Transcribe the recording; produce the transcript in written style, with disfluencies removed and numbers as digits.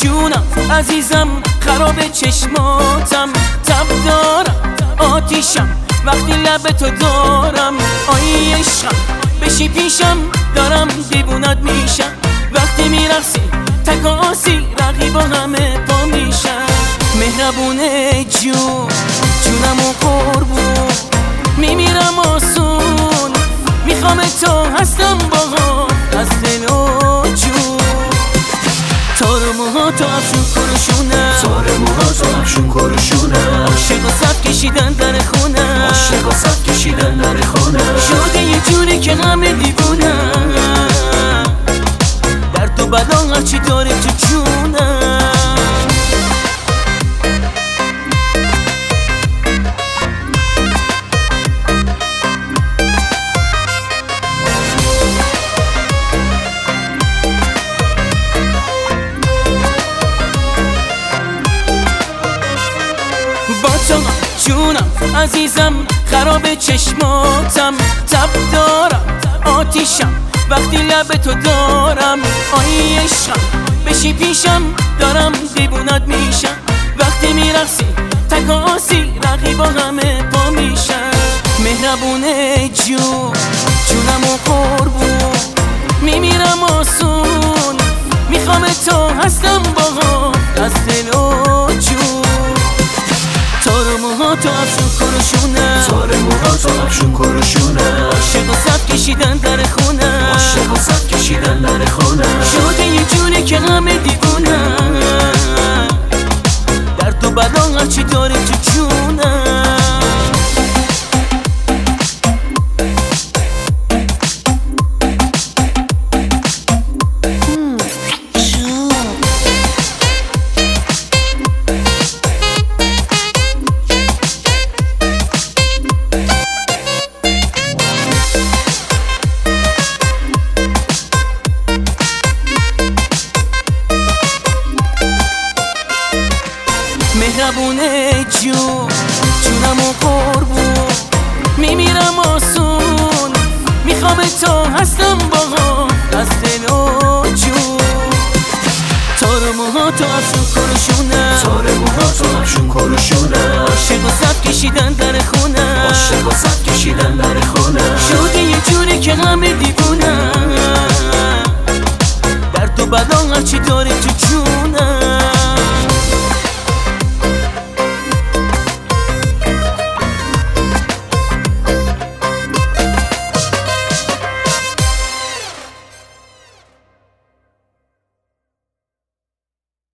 جونم عزیزم خراب چشماتم، تب دارم آتیشم وقتی لب تو دارم. آی عشقم بشی پیشم دارم دیوونت میشم، وقتی میرقصی تکاسی رقیبا همه پا میشم. مهربونه جونم و قربون میمیرم آسون، میخوام تو هستم باها از دل و جون. تار موها تو افشون کروشونه، تار موها تو افشون کروشونه، عاشق و صف کشیدن در خونه، عاشق و صف کشیدن در خونه. شده یه جوری که همه دیوونه، درد و بلا هرچی داره تو جونه. جونم عزیزم خراب چشماتم، تب دارم آتیشم وقتی لب تو دارم. آی عشقم بشی پیشم دارم دیوونت میشم، وقتی میرقصی تکاسی رقیبا همه پا میشن. مهربونه جونم و قربون میمیرم آسون، میخوام تو هستم باها از دل و جون. تار موها تو افشون کروشونه، تار موها تو افشون کروشونه، عاشق و صف کشیدن در خونه، عاشق و صف کشیدن در خونه. شده یه جوری که همه دیوونه، درد و بلا هرچی داره تو جونه. مهربونه جونم و قربون میمیرم آسون، میخوام تو هستم باها از دل و جون. تار موها تو افشون کروشونه، تار موها تو افشون کروشونه، عاشق و صف کشیدن در خونه، عاشق و صف کشیدن در خونه. شده یه جوری که همه دیوونه، درد و بلا هرچی داره تو